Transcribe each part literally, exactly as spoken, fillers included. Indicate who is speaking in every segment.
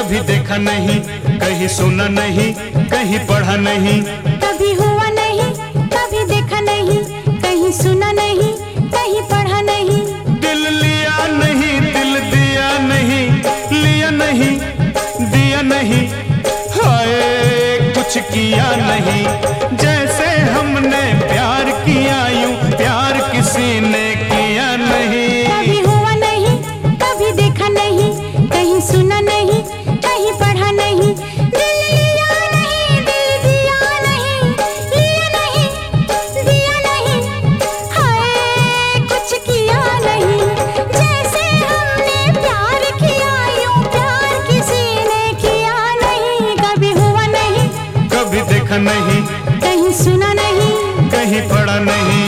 Speaker 1: कभी देखा नहीं, कहीं सुना नहीं, कहीं पढ़ा नहीं,
Speaker 2: कभी हुआ नहीं, कभी देखा नहीं, कहीं सुना नहीं, कहीं पढ़ा नहीं।
Speaker 1: दिल लिया नहीं, दिल दिया नहीं, लिया नहीं, दिया नहीं, हाय कुछ किया नहीं। जैसे हमने प्यार किया यूं प्यार किसी ने किया नहीं।
Speaker 2: कभी हुआ नहीं, कभी देखा नहीं, कहीं सुना नहीं, कहीं पढ़ा नहीं। दिल लिया नहीं, दिल दिया नहीं, लिया नहीं, दिया नहीं, हाय कुछ किया नहीं। जैसे हमने प्यार किया यूं प्यार किसी ने किया नहीं। कभी हुआ नहीं,
Speaker 1: कभी देखा नहीं,
Speaker 2: कहीं सुना नहीं,
Speaker 1: कहीं पढ़ा नहीं।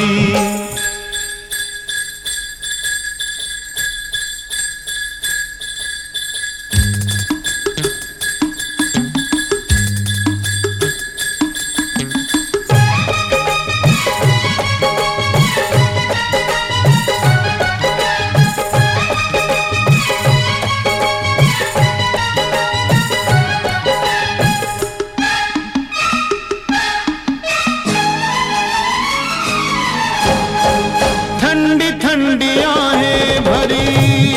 Speaker 1: ठंडी ठंडी आहें भरी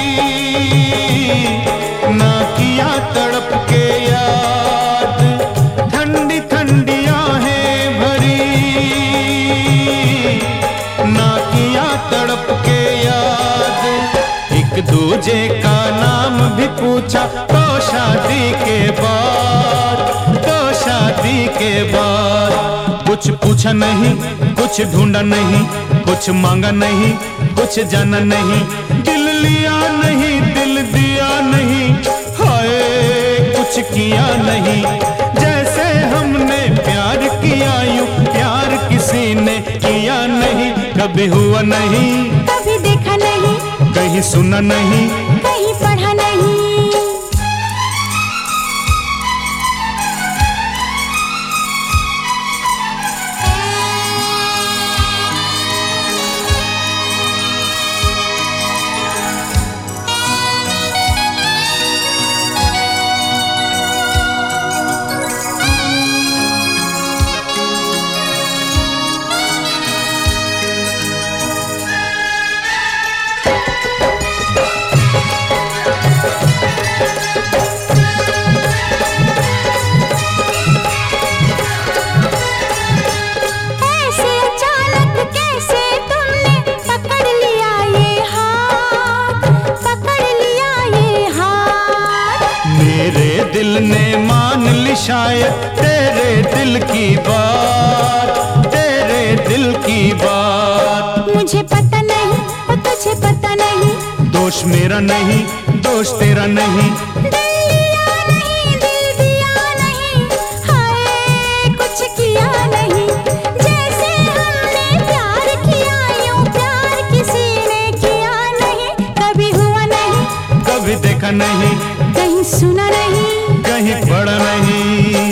Speaker 1: ना किया तड़प के याद, ठंडी ठंडी आहें भरी ना किया तड़प के याद। एक दूजे का नाम भी पूछा तो शादी के बाद, तो शादी के बाद। कुछ पूछा नहीं, कुछ ढूंढा नहीं, कुछ मांगा नहीं, कुछ जाना नहीं। दिल लिया नहीं, दिल दिया नहीं, हाय कुछ किया नहीं। जैसे हमने प्यार किया यूं प्यार किसी ने किया नहीं। कभी हुआ नहीं,
Speaker 2: कभी देखा नहीं,
Speaker 1: कहीं सुना नहीं,
Speaker 2: कहीं पढ़ा नहीं।
Speaker 1: दिल ने मान ली शायद तेरे दिल की बात, तेरे दिल की बात।
Speaker 2: मुझे पता नहीं और तुझे पता नहीं,
Speaker 1: दोष मेरा नहीं, दोष तेरा नहीं।
Speaker 2: दिल लिया नहीं, दिल दिया नहीं, हाय कुछ किया नहीं। जैसे हमने प्यार किया यूं प्यार किसी ने किया नहीं। कभी हुआ नहीं,
Speaker 1: कभी देखा नहीं,
Speaker 2: कहीं सुना नहीं,
Speaker 1: कहीं पढ़ा नहीं।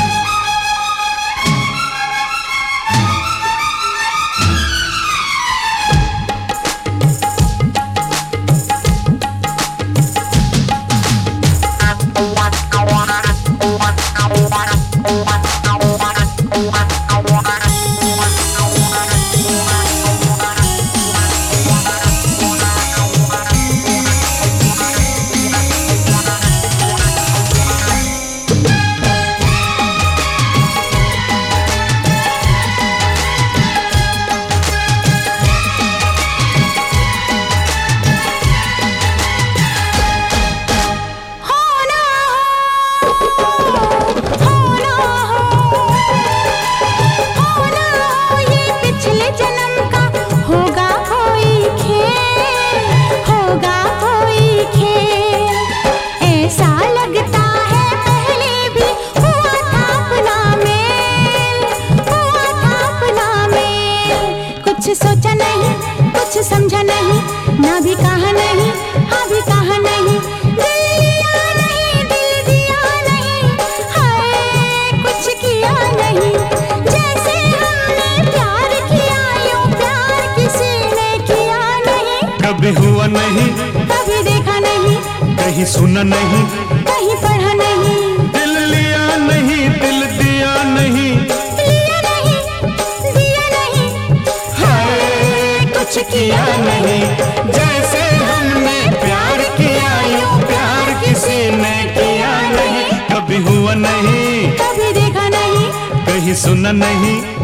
Speaker 2: कुछ सोचा नहीं, कुछ समझा नहीं, ना भी कहा नहीं, हाँ भी कहा नहीं। दिल लिया नहीं, दिल दिया नहीं, हाय कुछ किया नहीं। जैसे हमने प्यार किया यूं प्यार किसी ने किया नहीं।
Speaker 1: कभी हुआ नहीं,
Speaker 2: कभी देखा नहीं,
Speaker 1: कहीं सुना नहीं,
Speaker 2: कहीं पढ़ा नहीं।
Speaker 1: हुआ नहीं,
Speaker 2: कभी देखा नहीं,
Speaker 1: कहीं सुना नहीं।